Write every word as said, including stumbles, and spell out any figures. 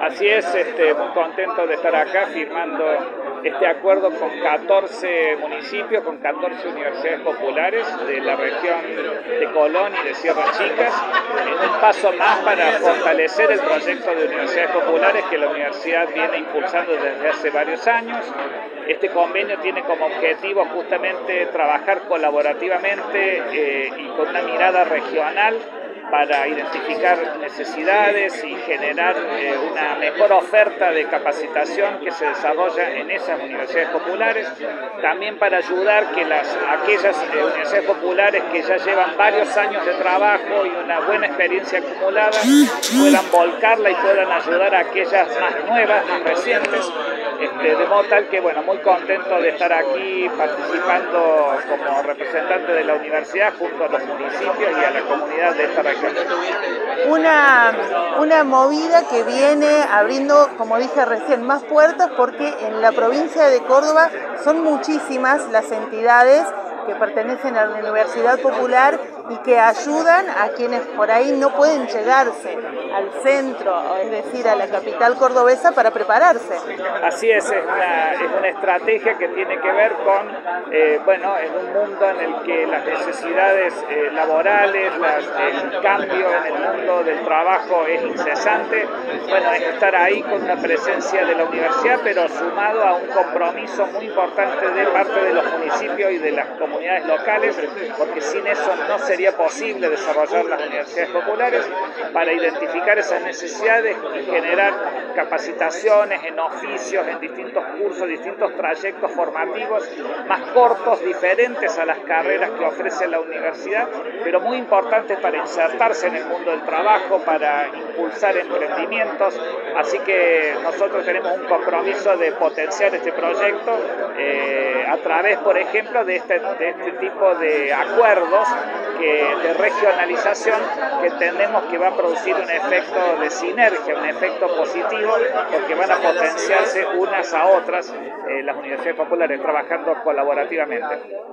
Así es, este, muy contento de estar acá firmando este acuerdo con catorce municipios, con catorce universidades populares de la región de Colón y de Sierras Chicas, en un paso más para fortalecer el proyecto de universidades populares que la universidad viene impulsando desde hace varios años. Este convenio tiene como objetivo justamente trabajar colaborativamente eh, y con una mirada regional para identificar necesidades y generar eh, una mejor oferta de capacitación que se desarrolla en esas universidades populares, también para ayudar que las, aquellas eh, universidades populares que ya llevan varios años de trabajo y una buena experiencia acumulada puedan volcarla y puedan ayudar a aquellas más nuevas, más recientes, este, de modo tal que, bueno, muy contento de estar aquí participando como representante de la universidad junto a los municipios y a la comunidad de esta región. Una, una movida que viene abriendo, como dije recién, más puertas porque en la provincia de Córdoba son muchísimas las entidades que pertenecen a la Universidad Popular y que ayudan a quienes por ahí no pueden llegarse al centro, es decir, a la capital cordobesa para prepararse. Así es, es una, es una estrategia que tiene que ver con, eh, bueno, en un mundo en el que las necesidades eh, laborales, las, el cambio en el mundo del trabajo es incesante, bueno, es estar ahí con una presencia de la universidad, pero sumado a un compromiso muy importante de parte de los municipios y de las comunidades locales, porque sin eso no sería posible desarrollar las universidades populares, para identificar esas necesidades y generar capacitaciones en oficios, en distintos cursos, distintos trayectos formativos más cortos, diferentes a las carreras que ofrece la universidad, pero muy importantes para insertarse en el mundo del trabajo, para impulsar emprendimientos. Así que nosotros tenemos un compromiso de potenciar este proyecto eh, a través, por ejemplo, de este, de este tipo de acuerdos que, de regionalización que entendemos que va a producir un efecto de sinergia, un efecto positivo, porque van a potenciarse unas a otras eh, las universidades populares trabajando colaborativamente.